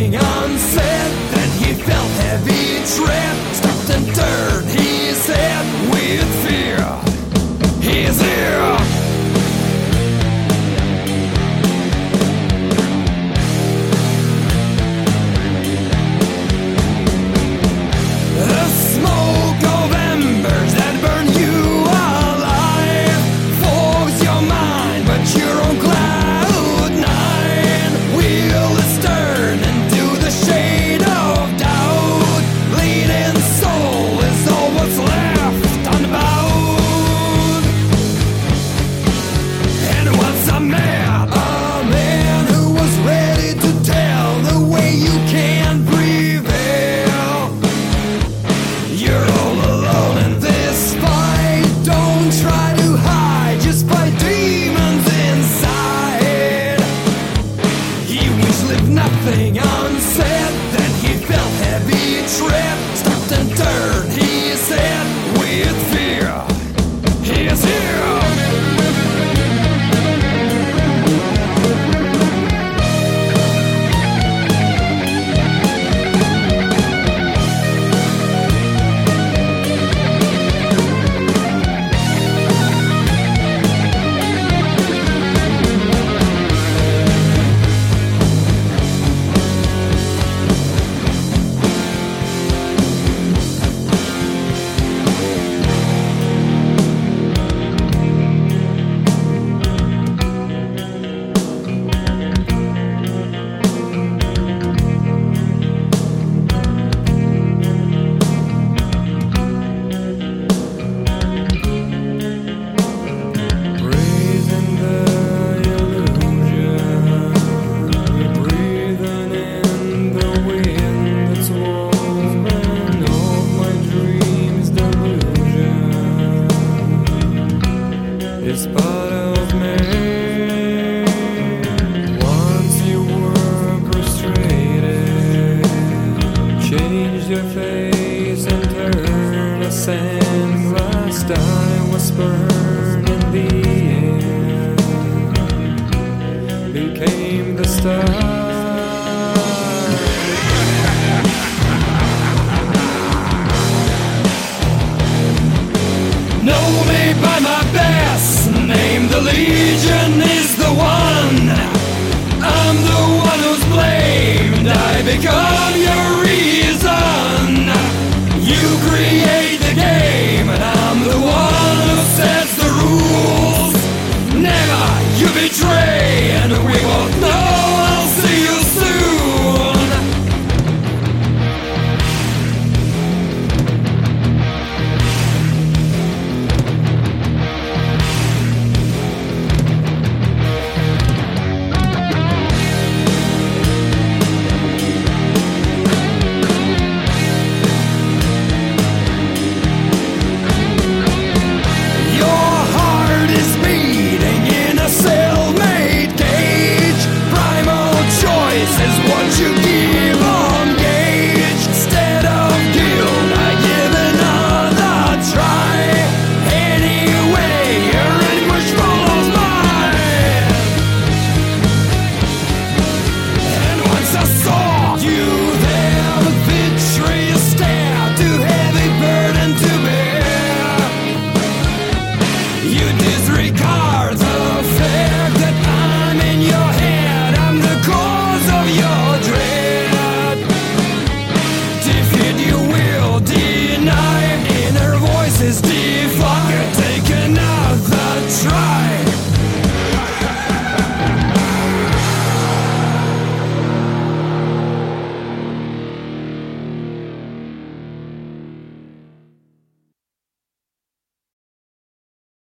nothing unsaid. Then he felt heavy tread, stopped and turned his head with fear. He's here. The smoke of embers that burn you alive fogs your mind, but you're on cloud nine. Wheel is turn into the shade of doubt. Bleeding soul is all what's left unbound. And once a man who was ready to tell the way you can't prevail. You're all alone in this fight. Don't try to hide, just fight demons inside. He wished left nothing unsaid. Then he felt heavy tread, stopped and turned his head with fear. He is here. It's part of me. Once you were prostrated, changed your face and turned a sandblast. I was burned in the air, became the star. Know me by my best name, the Legion is the one. I'm the one who's blamed. I become